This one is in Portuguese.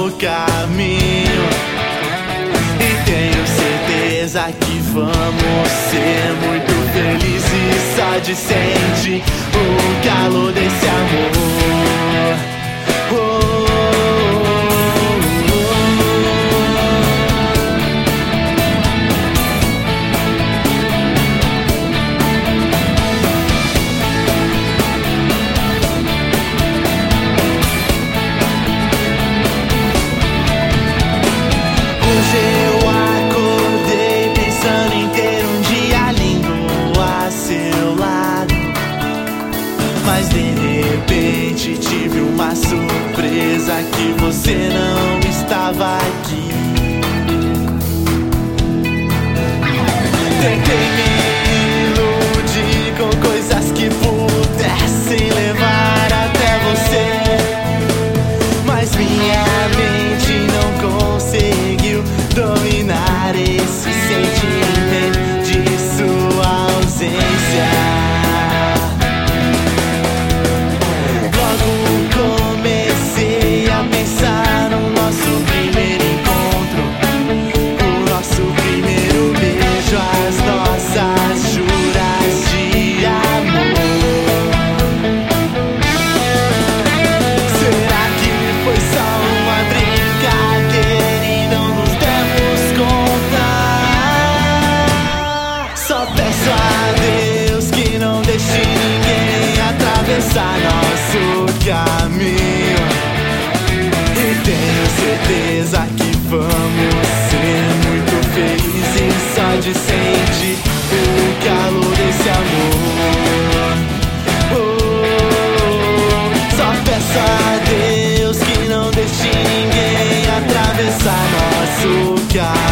nosso caminho. E tenho certeza que vamos ser muito felizes só de sentir o calor desse amor. Hoje eu acordei pensando em ter um dia lindo a seu lado, mas de repente tive uma surpresa que você não estava aqui. Tentei me iludir com coisas que pudessem levar até você, mas minha mente não conseguiu dominar esse sentimento de sua ausência. Logo comecei a pensar no nosso primeiro encontro, o nosso primeiro beijo, as nossas juras de amor. Será que foi só uma brincadeira e não nos demos conta? Só peço a Deus que não deixe ninguém atravessar nosso caminho. E tenho certeza que vamos ser muito felizes só de sentir o calor desse amor. Só peço a Deus que não deixe ninguém atravessar nosso caminho.